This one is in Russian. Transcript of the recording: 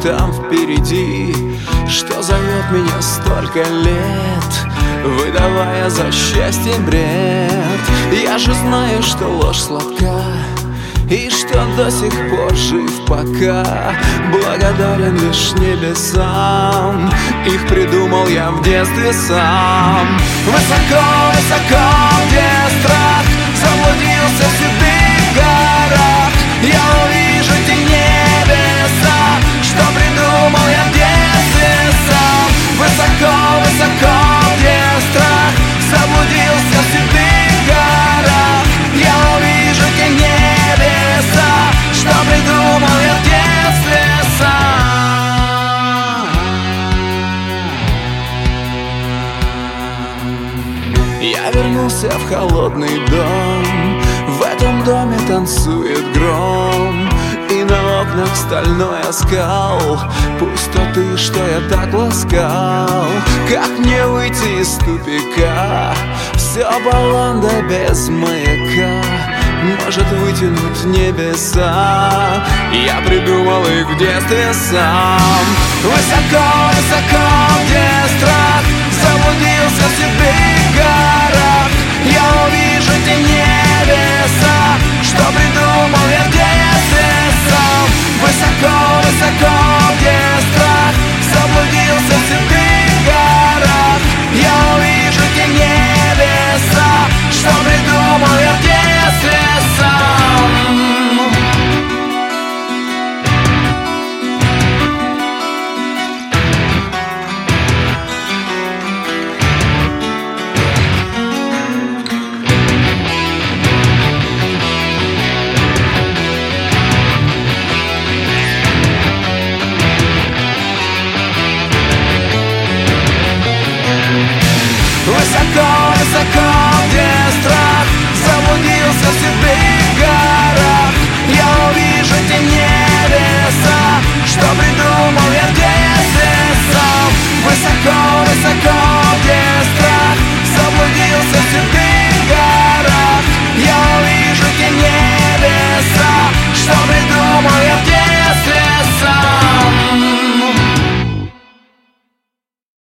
там впереди, что зовет меня столько лет, выдавая за счастье бред. Я же знаю, что ложь сладка, и что до сих пор жив пока, благодарен лишь небесам. Их придумал я в детстве сам. Высоко, высоко, где страх заблудился в седых горах, я увижу те небеса, что придумал я в детстве сам. Высоко, высоко, где страх заблудился в седых горах, я увижу те небеса, что придумал я в детстве сам. Я вернулся в холодный дом, в этом доме танцует гром, и на окнах стальной оскал пустоты, что я так ласкал. Как мне выйти из тупика? Все баланда без маяка может вытянуть небеса, я придумал их в детстве сам. Высоко, высоко, где страх